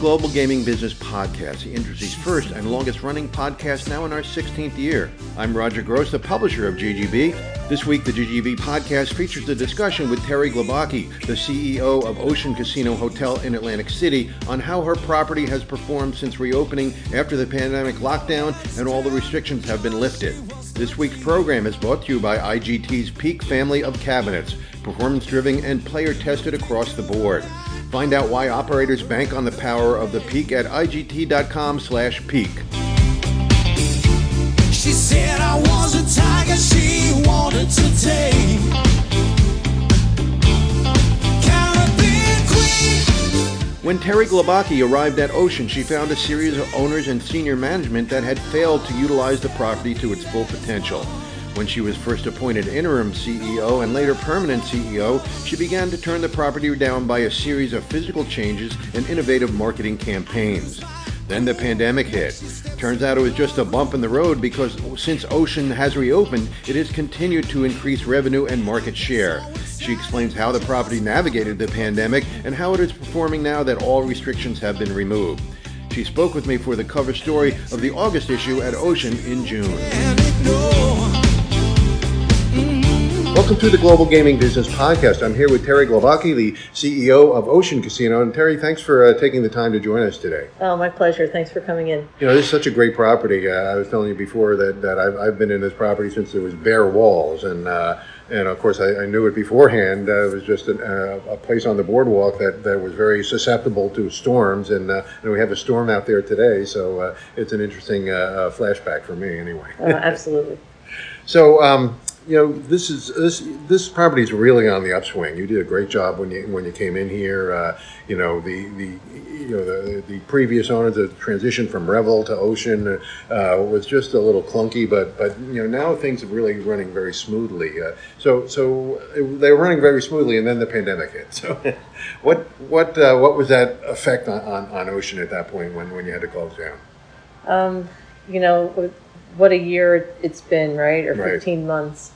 Global Gaming Business Podcast, the industry's first and longest running podcast, now in our 16th year. I'm Roger Gross, the publisher of GGB. This week, the GGB podcast features a discussion with Terry Glabocki, the CEO of Ocean Casino Hotel in Atlantic City, on how her property has performed since reopening after the pandemic lockdown and all the restrictions have been lifted. This week's program is brought to you by IGT's Peak family of cabinets, performance-driven and player-tested across the board. Find out why operators bank on the power of the Peak at IGT.com/peak. She said I was a tiger she wanted to take. Caribbean queen. When Terry Glabocki arrived at Ocean, she found a series of owners and senior management that had failed to utilize the property to its full potential. When she was first appointed interim CEO and later permanent CEO, she began to turn the property down by a series of physical changes and innovative marketing campaigns. Then the pandemic hit. Turns out it was just a bump in the road because since Ocean has reopened, it has continued to increase revenue and market share. She explains how the property navigated the pandemic and how it is performing now that all restrictions have been removed. She spoke with me for the cover story of the August issue at Ocean in June. Welcome to the Global Gaming Business Podcast. I'm here with Terry Glabocki, the CEO of Ocean Casino. And Terry, thanks for taking the time to join us today. Oh, my pleasure. Thanks for coming in. You know, this is such a great property. I was telling you before that I've been in this property since there was bare walls. And of course, I knew it beforehand. It was just a place on the boardwalk that was very susceptible to storms. And we have a storm out there today. So it's an interesting flashback for me anyway. Absolutely. So, you know, this property is really on the upswing. You did a great job when you came in here. The previous owners, the transition from Revel to Ocean was just a little clunky, but you know, now things are really running very smoothly. So they were running very smoothly, and then the pandemic hit. So, what was that effect on Ocean at that point when you had to close down? You know, what a year it's been, right? Or 15 months.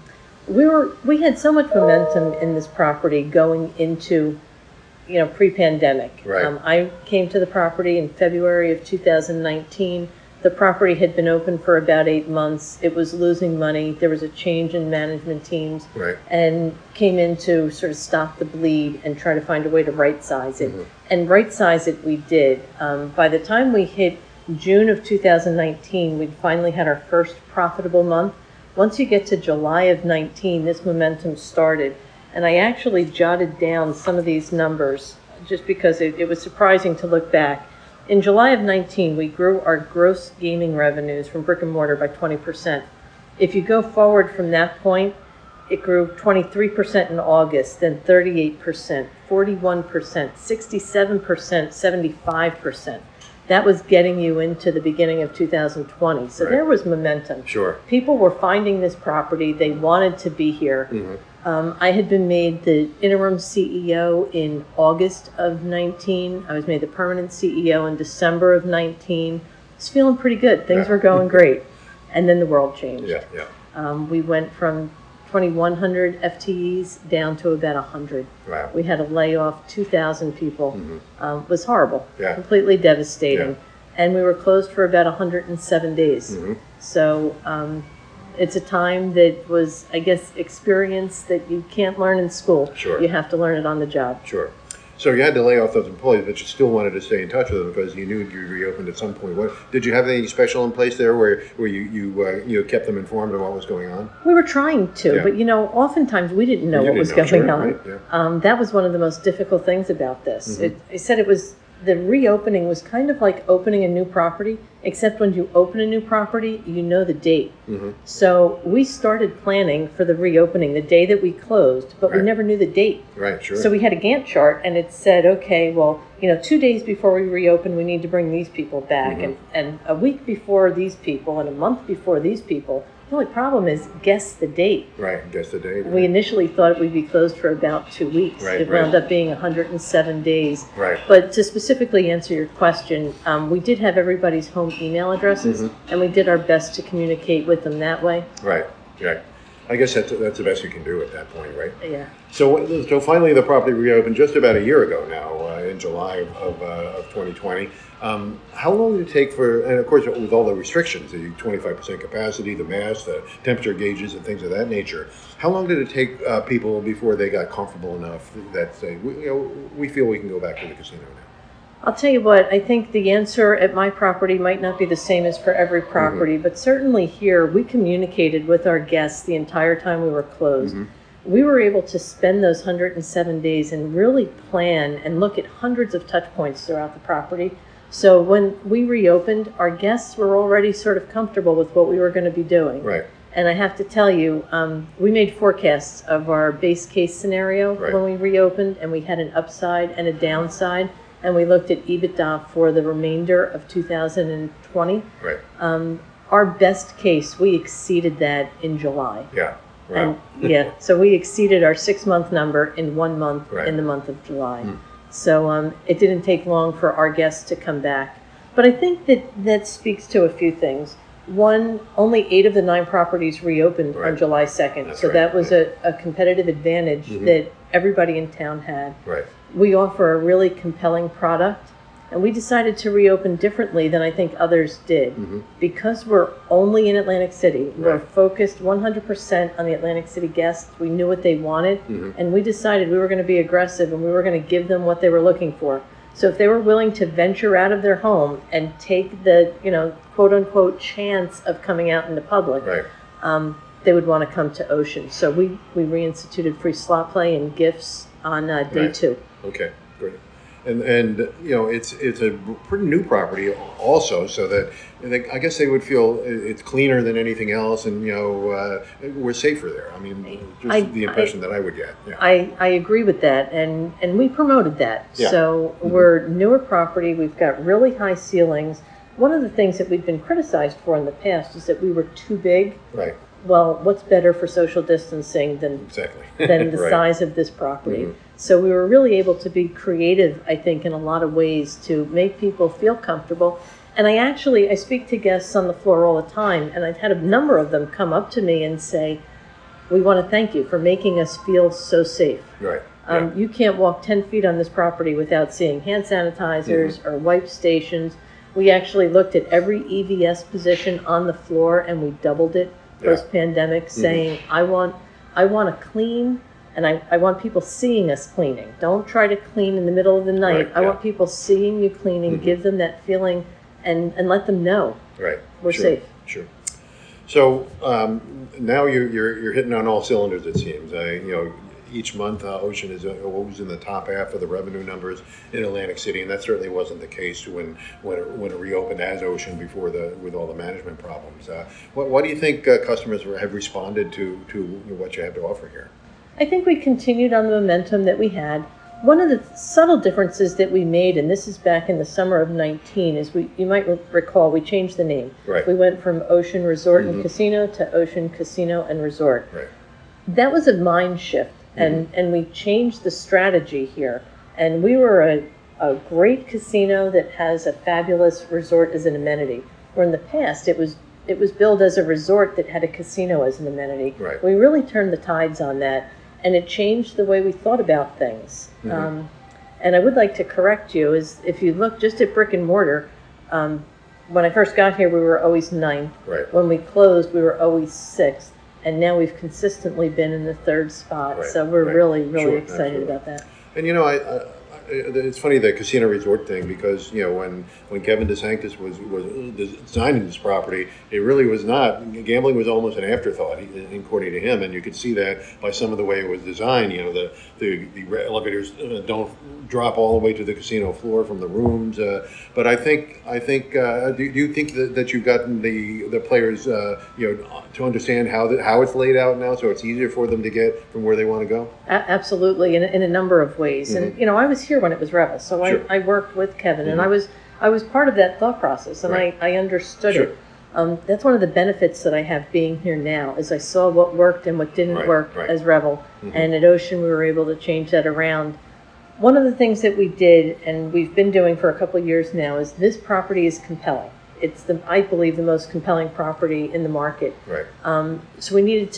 We had so much momentum in this property going into, you know, pre-pandemic. Right. I came to the property in February of 2019. The property had been open for about 8 months. It was losing money. There was a change in management teams, right, and came in to sort of stop the bleed and try to find a way to right-size it. Mm-hmm. And right-size it we did. By the time we hit June of 2019, we'd finally had our first profitable month. Once you get to July of 19, this momentum started. And I actually jotted down some of these numbers just because it was surprising to look back. In July of 19, we grew our gross gaming revenues from brick and mortar by 20%. If you go forward from that point, it grew 23% in August, then 38%, 41%, 67%, 75%. That was getting you into the beginning of 2020. So There was momentum. Sure. People were finding this property. They wanted to be here. Mm-hmm. I had been made the interim CEO in August of 19. I was made the permanent CEO in December of 19. I was feeling pretty good. Things were going great. And then the world changed. We went from 2,100 FTEs down to about 100. Wow. We had to lay off 2,000 people. Mm-hmm. It was horrible, completely devastating. Yeah. And we were closed for about 107 days. Mm-hmm. So it's a time that was, I guess, experience that you can't learn in school. Sure. You have to learn it on the job. Sure. So you had to lay off those employees, but you still wanted to stay in touch with them because you knew you reopened at some point. Did you have anything special in place there where you kept them informed of what was going on? We were trying to, but you know, oftentimes we didn't know what was going on. Right? Yeah. That was one of the most difficult things about this. Mm-hmm. I said the reopening was kind of like opening a new property, except when you open a new property, you know the date. Mm-hmm. So we started planning for the reopening the day that we closed, but we never knew the date. Right, sure. So we had a Gantt chart, and it said, okay, well, you know, 2 days before we reopen, we need to bring these people back, mm-hmm. and a week before these people, and a month before these people. The only problem is guess the date. Right, guess the date. We initially thought we'd be closed for about 2 weeks. It wound up being 107 days. Right. But to specifically answer your question, we did have everybody's home email addresses, mm-hmm. and we did our best to communicate with them that way. Right. I guess that's the best you can do at that point, right? Yeah. So finally, the property reopened just about a year ago now, in July of 2020. How long did it take for, and of course with all the restrictions, the 25% capacity, the masks, the temperature gauges, and things of that nature, how long did it take people before they got comfortable enough that say, we feel we can go back to the casino now? I'll tell you what, I think the answer at my property might not be the same as for every property, but certainly here we communicated with our guests the entire time we were closed. We were able to spend those 107 days and really plan and look at hundreds of touch points throughout the property. So when we reopened, our guests were already sort of comfortable with what we were going to be doing. Right. And I have to tell you, we made forecasts of our base case scenario when we reopened, and we had an upside and a downside. And we looked at EBITDA for the remainder of 2020. Right. Our best case, we exceeded that in July. Yeah. Wow. And so we exceeded our 6-month number in 1 month, in the month of July. So it didn't take long for our guests to come back. But I think that speaks to a few things. One, only 8 of the 9 properties reopened on July 2nd. That's so that was a competitive advantage that everybody in town had. Right. We offer a really compelling product, and we decided to reopen differently than I think others did. Because we're only in Atlantic City, we're focused 100% on the Atlantic City guests. We knew what they wanted, and we decided we were going to be aggressive and we were going to give them what they were looking for. So if they were willing to venture out of their home and take the, quote unquote chance of coming out in the public, they would want to come to Ocean. So we reinstituted free slot play and gifts on day 2. Okay, great. And it's a pretty new property also, so that I guess they would feel it's cleaner than anything else, and we're safer there. I mean, just the impression that I would get. Yeah. I agree with that, and we promoted that. Yeah. So we're newer property. We've got really high ceilings. One of the things that we've been criticized for in the past is that we were too big. Right. Well, what's better for social distancing than the size of this property? So we were really able to be creative, I think, in a lot of ways to make people feel comfortable. And I speak to guests on the floor all the time, and I've had a number of them come up to me and say, we want to thank you for making us feel so safe. Right. You can't walk 10 feet on this property without seeing hand sanitizers or wipe stations. We actually looked at every EVS position on the floor, and we doubled it post-pandemic, saying, I want to clean, and I want people seeing us cleaning. Don't try to clean in the middle of the night. I want people seeing you cleaning, give them that feeling, and let them know we're safe. Sure. So now you're hitting on all cylinders, it seems. Each month, Ocean is always in the top half of the revenue numbers in Atlantic City, and that certainly wasn't the case when it reopened as Ocean before with all the management problems. What do you think customers have responded to what you have to offer here? I think we continued on the momentum that we had. One of the subtle differences that we made, and this is back in the summer of 19, is you might recall we changed the name. Right. We went from Ocean Resort and Casino to Ocean Casino and Resort. Right. That was a mind shift. And we changed the strategy here. And we were a great casino that has a fabulous resort as an amenity. Where in the past, it was billed as a resort that had a casino as an amenity. Right. We really turned the tides on that, and it changed the way we thought about things. And I would like to correct you, is if you look just at brick and mortar, when I first got here, we were always 9th. Right. When we closed, we were always 6th. And now we've consistently been in the 3rd spot, so we're really excited about that. And it's funny, the casino resort thing, because when Kevin DeSanctis was designing this property, it really was not. Gambling was almost an afterthought, according to him, and you could see that by some of the way it was designed. The elevators don't drop all the way to the casino floor from the rooms. But I think. Do you think that you've gotten the players to understand how it's laid out now, so it's easier for them to get from where they want to go? Absolutely, in a number of ways. And I was here when it was Revel, so I worked with Kevin, and I was part of that thought process, and I understood it. That's one of the benefits that I have being here now, is I saw what worked and what didn't work as Revel, and at Ocean we were able to change that around. One of the things that we did, and we've been doing for a couple of years now, is this property is compelling. It's I believe, the most compelling property in the market. Right. So we needed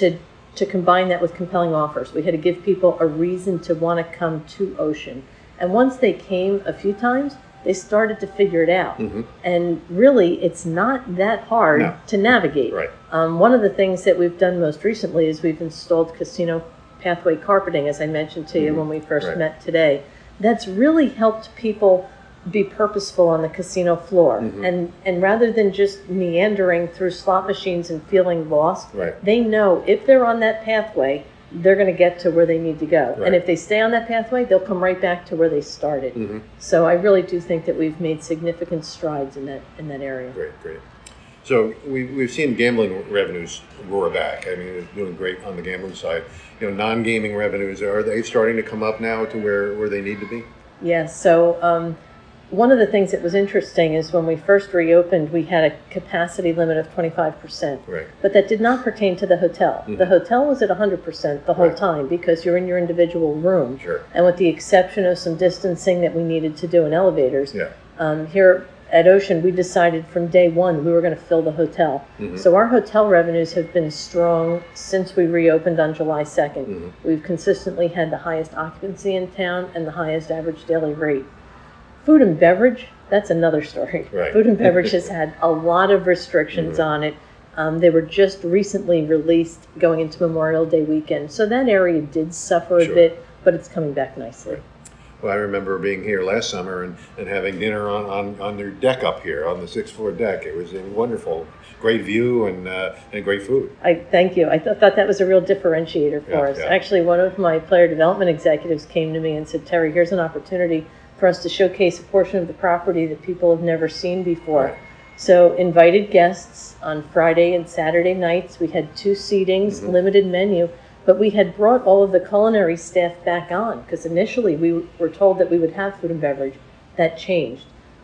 to combine that with compelling offers. We had to give people a reason to want to come to Ocean. And once they came a few times, they started to figure it out. And really, it's not that hard to navigate. Right. One of the things that we've done most recently is we've installed casino pathway carpeting, as I mentioned to you when we first met today. That's really helped people be purposeful on the casino floor. And rather than just meandering through slot machines and feeling lost, they know if they're on that pathway, they're going to get to where they need to go. And if they stay on that pathway, they'll come right back to where they started. So I really do think that we've made significant strides in that area. Great. So we've seen gambling revenues roar back. I mean, it's doing great on the gambling side. Non-gaming revenues, are they starting to come up now to where they need to be? Yes. So one of the things that was interesting is when we first reopened, we had a capacity limit of 25%. Right. But that did not pertain to the hotel. The hotel was at 100% the whole time because you're in your individual room. Sure. And with the exception of some distancing that we needed to do in elevators, here at Ocean, we decided from day one we were going to fill the hotel. So our hotel revenues have been strong since we reopened on July 2nd. We've consistently had the highest occupancy in town and the highest average daily rate. Food and beverage, that's another story. Right. Food and beverage has had a lot of restrictions on it. They were just recently released going into Memorial Day weekend. So that area did suffer a bit, but it's coming back nicely. Right. Well, I remember being here last summer and having dinner on their deck up here, on the 6th floor deck. It was wonderful. Great view and great food. Thank you. I thought that was a real differentiator for us. Actually, one of my player development executives came to me and said, Terry, here's an opportunity for us to showcase a portion of the property that people have never seen before. So invited guests on Friday and Saturday nights. We had 2 seatings, limited menu, but we had brought all of the culinary staff back on because initially we were told that we would have food and beverage. That changed.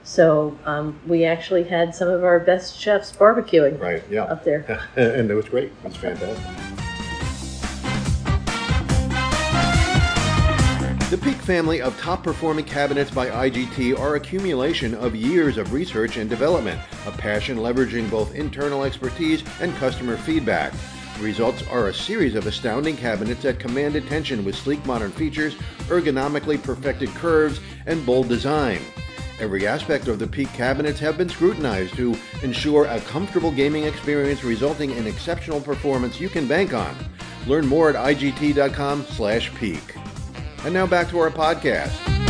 So we actually had some of our best chefs barbecuing up there. And it was great. It was fantastic. The Peak family of top-performing cabinets by IGT are accumulation of years of research and development, a passion leveraging both internal expertise and customer feedback. The results are a series of astounding cabinets that command attention with sleek modern features, ergonomically perfected curves, and bold design. Every aspect of the Peak cabinets have been scrutinized to ensure a comfortable gaming experience resulting in exceptional performance you can bank on. Learn more at IGT.com/peak. And now back to our podcast.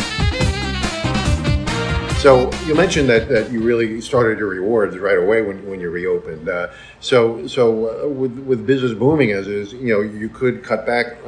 So you mentioned that you really started your rewards right away when you reopened. So with business booming as is, you could cut back.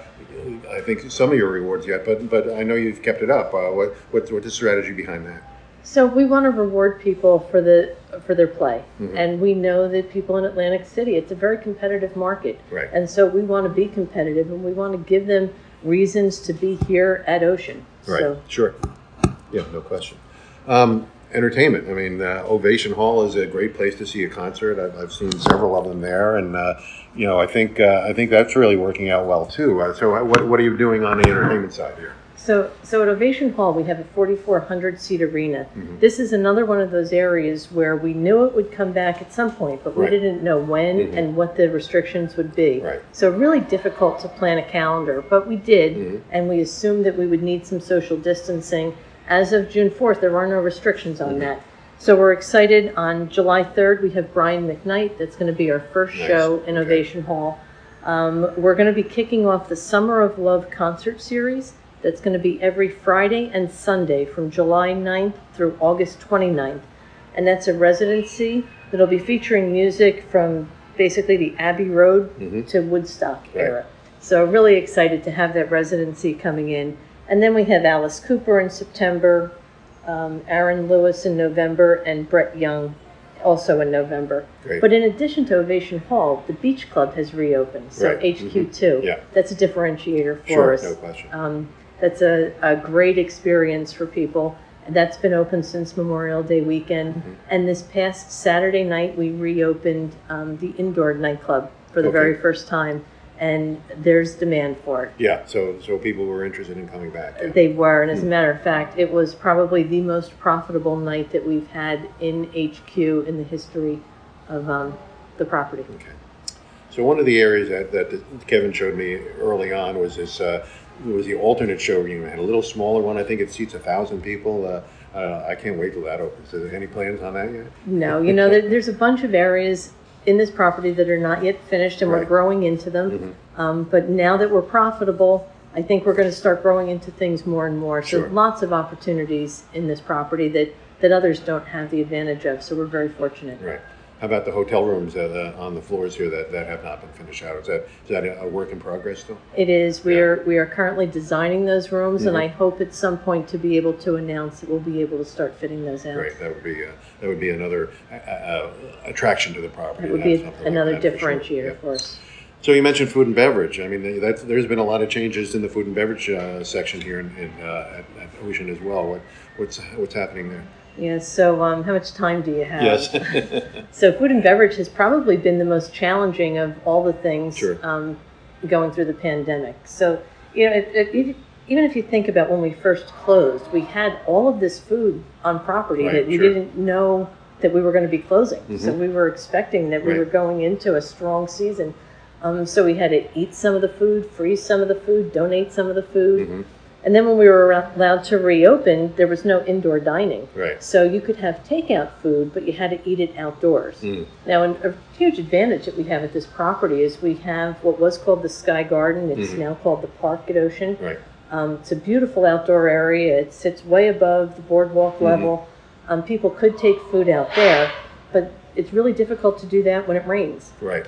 I think some of your rewards yet, but I know you've kept it up. What's the strategy behind that? So we want to reward people for their play, and we know that people in Atlantic City, it's a very competitive market, and so we want to be competitive, and we want to give them reasons to be here at Ocean. Right. So. Sure. Yeah, no question. Entertainment. I mean, Ovation Hall is a great place to see a concert. I've seen several of them there, and I think that's really working out well too. So, what are you doing on the entertainment side here? So at Ovation Hall, we have a 4,400 seat arena. This is another one of those areas where we knew it would come back at some point, but we didn't know when and what the restrictions would be. So really difficult to plan a calendar, but we did, and we assumed that we would need some social distancing. As of June 4th, there are no restrictions on that. So we're excited. On July 3rd, we have Brian McKnight. That's going to be our first show in Ovation Hall. We're going to be kicking off the Summer of Love concert series. That's going to be every Friday and Sunday from July 9th through August 29th. And that's a residency that'll be featuring music from basically the Abbey Road to Woodstock era. So really excited to have that residency coming in. And then we have Alice Cooper in September, Aaron Lewis in November, and Brett Young also in November. But in addition to Ovation Hall, the Beach Club has reopened, so HQ2. That's a differentiator for us. No question. That's a great experience for people. That's been open since Memorial Day weekend. And this past Saturday night, we reopened the indoor nightclub for the very first time. And there's demand for it. Yeah, so people were interested in coming back. Yeah. They were, and as a matter of fact, it was probably the most profitable night that we've had in HQ in the history of the property. Okay. So one of the areas that Kevin showed me early on was this. Was the alternate showroom. We had a little smaller one. I think it seats 1,000 people. I can't wait till that opens. Is there any plans on that yet? No, there's a bunch of areas in this property that are not yet finished, and we're growing into them. But now that we're profitable, I think we're going to start growing into things more and more. So lots of opportunities in this property that others don't have the advantage of. So we're very fortunate. Right. How about the hotel rooms on the floors here that have not been finished out? Is that a work in progress still? It is. We are currently designing those rooms, and I hope at some point to be able to announce that we'll be able to start fitting those out. Great. That would be another attraction to the property. It would be another differentiator for us. So you mentioned food and beverage. I mean, there's been a lot of changes in the food and beverage section here at Ocean as well. What's happening there? Yes, so how much time do you have? Yes. So food and beverage has probably been the most challenging of all the things going through the pandemic. So, even if you think about when we first closed, we had all of this food on property that we didn't know that we were going to be closing. So we were expecting that we were going into a strong season. So we had to eat some of the food, freeze some of the food, donate some of the food. And then when we were allowed to reopen, there was no indoor dining. Right. So you could have takeout food, but you had to eat it outdoors. Now, a huge advantage that we have at this property is we have what was called the Sky Garden. It's now called the Park at Ocean. Right. It's a beautiful outdoor area. It sits way above the boardwalk level. People could take food out there, but it's really difficult to do that when it rains. Right.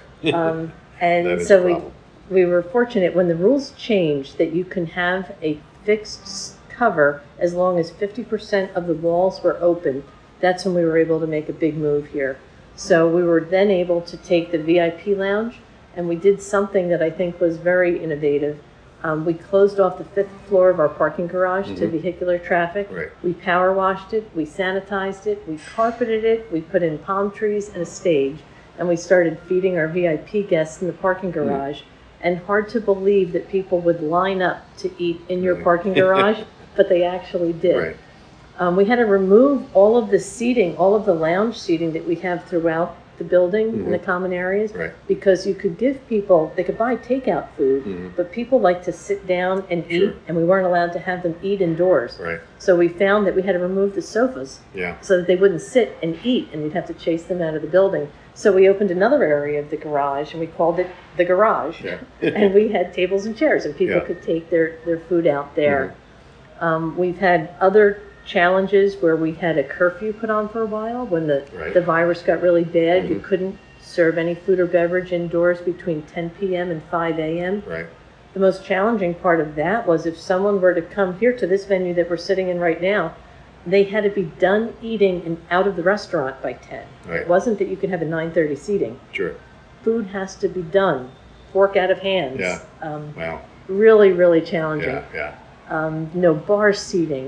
And so we were fortunate when the rules changed that you can have a fixed cover as long as 50% of the walls were open. That's when we were able to make a big move here. So we were then able to take the VIP lounge, and we did something that I think was very innovative. We closed off the 5th floor of our parking garage to vehicular traffic. Right. We power washed it, we sanitized it, we carpeted it, we put in palm trees and a stage, and we started feeding our VIP guests in the parking garage. And hard to believe that people would line up to eat in your parking garage, but they actually did. Right. We had to remove all of the seating, all of the lounge seating that we have throughout the building in the common areas, because you could give people, they could buy takeout food, but people like to sit down and eat, and we weren't allowed to have them eat indoors. Right. So we found that we had to remove the sofas so that they wouldn't sit and eat, and we'd have to chase them out of the building. So we opened another area of the garage, and we called it the garage. And we had tables and chairs, and people could take their food out there. We've had other challenges where we had a curfew put on for a while when the virus got really bad. You couldn't serve any food or beverage indoors between 10 p.m. and 5 a.m. Right. The most challenging part of that was if someone were to come here to this venue that we're sitting in right now, they had to be done eating and out of the restaurant by 10. Right. It wasn't that you could have a 9:30 seating. Sure. Food has to be done, fork out of hands. Yeah. Wow. Really, really challenging. Yeah. No bar seating.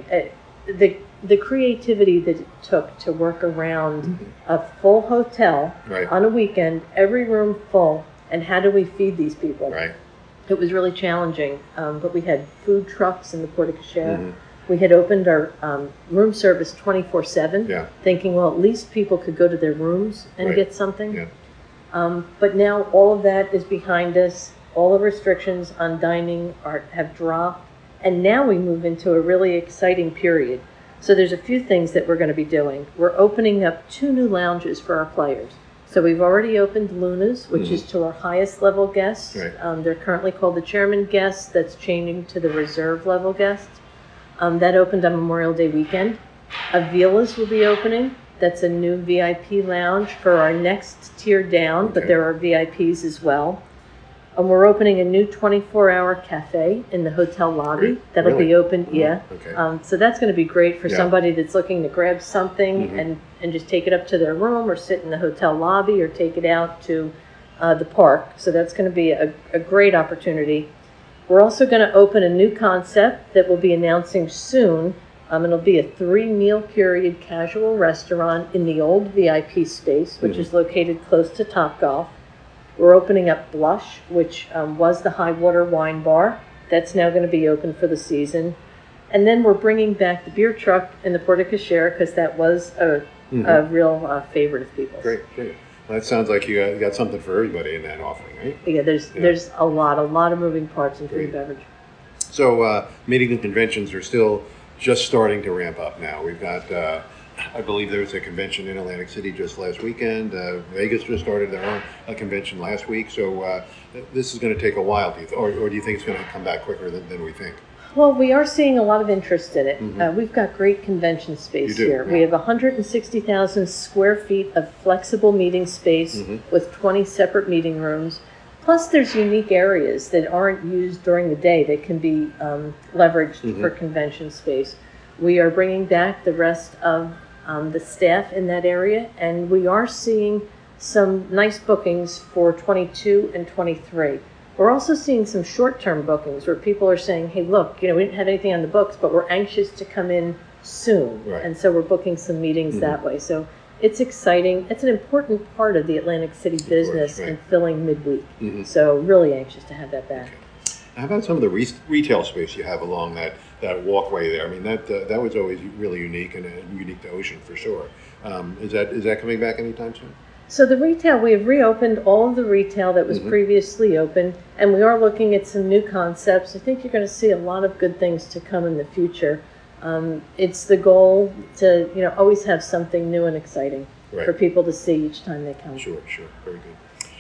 The creativity that it took to work around a full hotel on a weekend, every room full, and how do we feed these people? Right. It was really challenging, but we had food trucks in the Porte Cochere. We had opened our room service 24/7, thinking, well, at least people could go to their rooms and get something. Yeah. But now all of that is behind us. All the restrictions on dining have dropped, and now we move into a really exciting period. So there's a few things that we're going to be doing. We're opening up 2 new lounges for our players. So we've already opened Luna's, which is to our highest level guests. Right. They're currently called the chairman guests. That's changing to the reserve level guests. That opened on Memorial Day weekend. Avila's will be opening. That's a new VIP lounge for our next tier down, but there are VIPs as well. We're opening a new 24-hour cafe in the hotel lobby. That'll be open, so that's going to be great for somebody that's looking to grab something and just take it up to their room or sit in the hotel lobby or take it out to the park. So that's going to be a great opportunity. We're also going to open a new concept that we'll be announcing soon. It'll be a 3-meal period casual restaurant in the old VIP space, which is located close to Topgolf. We're opening up Blush, which was the High Water Wine Bar. That's now going to be open for the season. And then we're bringing back the beer truck in the Porte Cochere because that was a real favorite of people's. Great. That sounds like you got something for everybody in that offering, right? Yeah, there's a lot of moving parts in food and beverage. So meetings and conventions are still just starting to ramp up now. We've got, I believe there was a convention in Atlantic City just last weekend. Vegas just started their own convention last week. So this is going to take a while, or do you think it's going to come back quicker than we think? Well, we are seeing a lot of interest in it. We've got great convention space here. Yeah. We have 160,000 square feet of flexible meeting space with 20 separate meeting rooms. Plus, there's unique areas that aren't used during the day that can be leveraged for convention space. We are bringing back the rest of the staff in that area, and we are seeing some nice bookings for 22 and 23. We're also seeing some short-term bookings where people are saying, hey, look, we didn't have anything on the books, but we're anxious to come in soon. Right. And so we're booking some meetings that way. So it's exciting. It's an important part of the Atlantic City business and filling midweek. So really anxious to have that back. Okay. How about some of the retail space you have along that walkway there? I mean, that was always really unique and unique to Ocean for sure. Is that coming back anytime soon? So the retail, we have reopened all of the retail that was previously open, and we are looking at some new concepts. I think you're going to see a lot of good things to come in the future. It's the goal to always have something new and exciting for people to see each time they come. Sure, very good.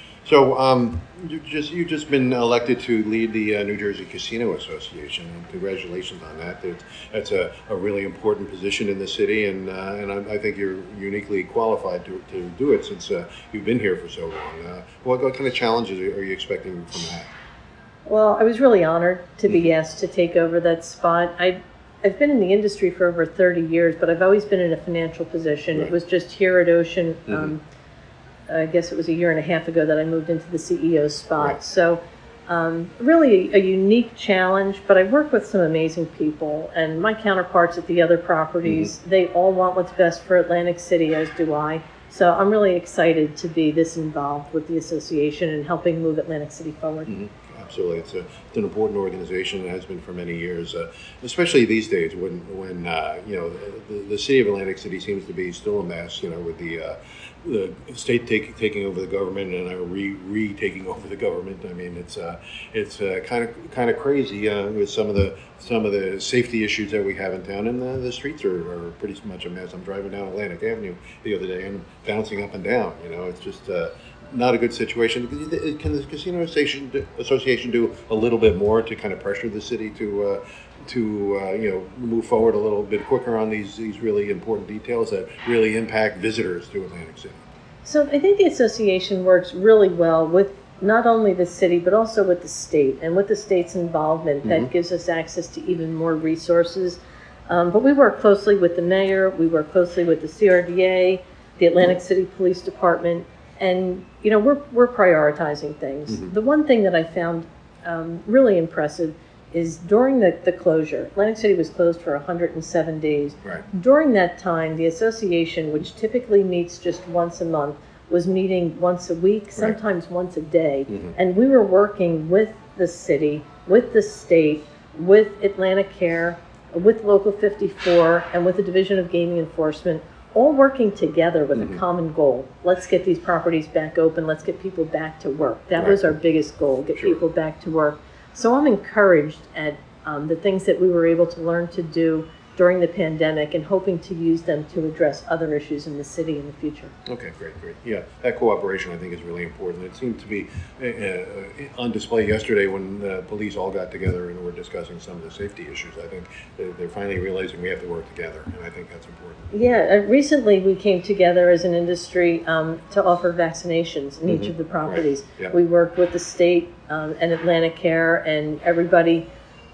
So you've just been elected to lead the New Jersey Casino Association, and congratulations on that. That's a really important position in the city, and I think you're uniquely qualified to do it since you've been here for so long. What kind of challenges are you expecting from that? Well, I was really honored to be asked to take over that spot. I've been in the industry for over 30 years, but I've always been in a financial position. It was just here at Ocean. I guess it was a year and a half ago that I moved into the CEO spot. So really a unique challenge, but I work with some amazing people, and my counterparts at the other properties, they all want what's best for Atlantic City, as do I. So I'm really excited to be this involved with the association and helping move Atlantic City forward. Absolutely, it's an important organization. It has been for many years, especially these days when the city of Atlantic City seems to be still a mess. With the state taking over the government and re-taking over the government. I mean, it's kind of crazy with some of the safety issues that we have in town, and the streets are pretty much a mess. I'm driving down Atlantic Avenue the other day and bouncing up and down. It's just not a good situation. Can the Casino Association do a little bit more to kind of pressure the city to move forward a little bit quicker on these really important details that really impact visitors to Atlantic City? So I think the association works really well with not only the city, but also with the state. And with the state's involvement, that gives us access to even more resources. But we work closely with the mayor, we work closely with the CRDA, the Atlantic City Police Department, and we're prioritizing things. The one thing that I found really impressive is during the closure, Atlantic City was closed for 107 days. During that time, the association, which typically meets just once a month, was meeting once a week, sometimes once a day. And we were working with the city, with the state, with Atlantic Care, with Local 54, and with the Division of Gaming Enforcement, all working together with a common goal. Let's get these properties back open. Let's get people back to work. That was our biggest goal, get people back to work. So I'm encouraged at the things that we were able to learn to do during the pandemic and hoping to use them to address other issues in the city in the future. Okay, great. Yeah, that cooperation I think is really important. It seemed to be on display yesterday when the police all got together and were discussing some of the safety issues. I think they're finally realizing we have to work together, and I think that's important. Yeah, recently we came together as an industry to offer vaccinations in each of the properties. We worked with the state and Atlantic Care, and everybody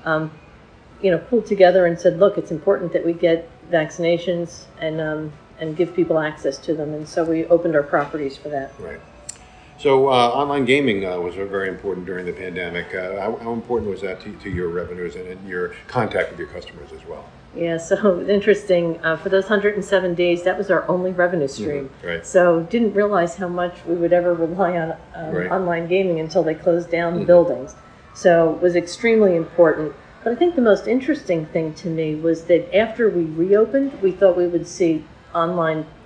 pulled together and said, look, it's important that we get vaccinations and give people access to them. And so we opened our properties for that. Right. So online gaming was very important during the pandemic. How important was that to your revenues and your contact with your customers as well? Yeah, so interesting. For those 107 days, that was our only revenue stream. So didn't realize how much we would ever rely on online gaming until they closed down the buildings. So it was extremely important. But I think the most interesting thing to me was that after we reopened, we thought we would see online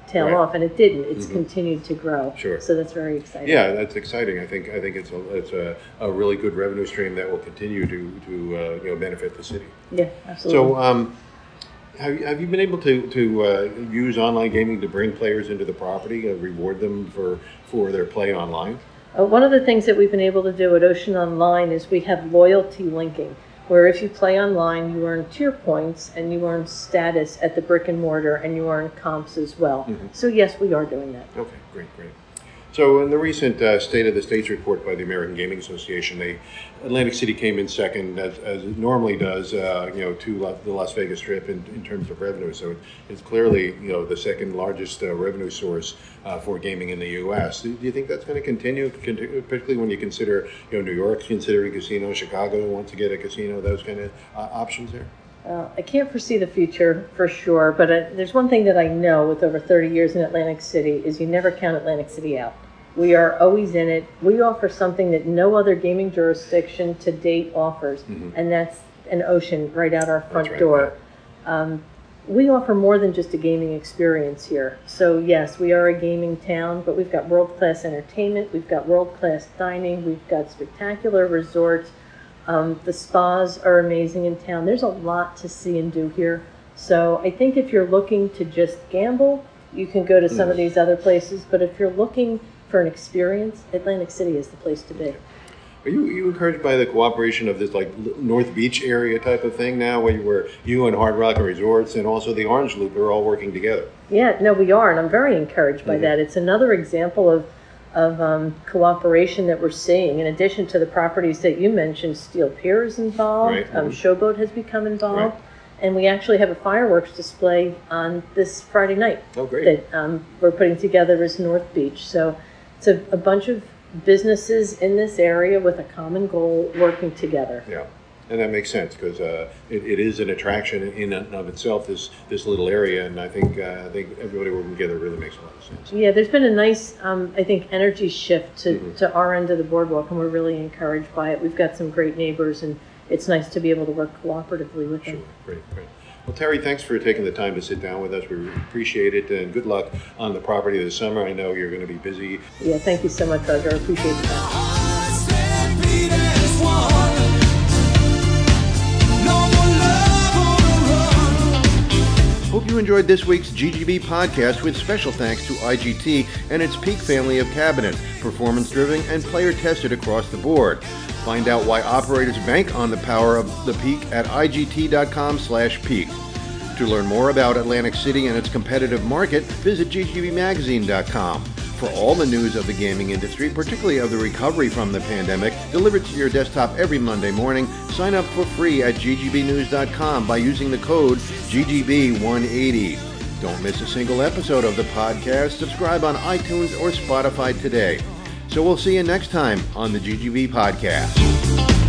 tail Right. off, and it didn't. It's continued to grow. Sure. So that's very exciting. Yeah, that's exciting. I think it's a really good revenue stream that will continue to benefit the city. Yeah, absolutely. So, have you been able to use online gaming to bring players into the property, reward them for their play online? One of the things that we've been able to do at Ocean Online is we have loyalty linking, where if you play online, you earn tier points and you earn status at the brick and mortar, and you earn comps as well. So yes, we are doing that. Okay, great. So in the recent State of the States report by the American Gaming Association, Atlantic City came in second, as it normally does, to the Las Vegas Strip in terms of revenue. So it's clearly, the second largest revenue source for gaming in the U.S. Do you think that's going to continue, particularly when you consider, New York's considering a casino, Chicago wants to get a casino, those kind of options there? I can't foresee the future for sure, but there's one thing that I know with over 30 years in Atlantic City is you never count Atlantic City out. We are always in it. We offer something that no other gaming jurisdiction to date offers, and that's an Ocean right out our front door. Yeah. We offer more than just a gaming experience here. So yes, we are a gaming town, but we've got world-class entertainment, we've got world-class dining, we've got spectacular resorts. The spas are amazing in town. There's a lot to see and do here. So I think if you're looking to just gamble, you can go to some of these other places. But if you're looking for an experience, Atlantic City is the place to be. Are you encouraged by the cooperation of this North Beach area type of thing now, where you and Hard Rock Resorts and also the Orange Loop are all working together? Yeah, no, we are, and I'm very encouraged by that. It's another example of cooperation that we're seeing. In addition to the properties that you mentioned, Steel Pier is involved, right. Showboat has become involved, right. And we actually have a fireworks display on this Friday night. Oh, great. That we're putting together as North Beach. So it's a bunch of businesses in this area with a common goal working together. Yeah. And that makes sense because it is an attraction in and of itself, this little area, and I think everybody working together really makes a lot of sense. Yeah, there's been a nice, energy shift to our end of the boardwalk, and we're really encouraged by it. We've got some great neighbors, and it's nice to be able to work cooperatively with them. Sure, great. Well, Terry, thanks for taking the time to sit down with us. We really appreciate it, and good luck on the property this summer. I know you're going to be busy. Yeah, thank you so much, Roger. I appreciate that. Hope you enjoyed this week's GGB podcast with special thanks to IGT and its Peak family of cabinets, performance-driven and player-tested across the board. Find out why operators bank on the power of the Peak at IGT.com/Peak. To learn more about Atlantic City and its competitive market, visit GGBmagazine.com. For all the news of the gaming industry, particularly of the recovery from the pandemic, delivered to your desktop every Monday morning, sign up for free at ggbnews.com by using the code GGB180. Don't miss a single episode of the podcast. Subscribe on iTunes or Spotify today. So we'll see you next time on the GGB Podcast.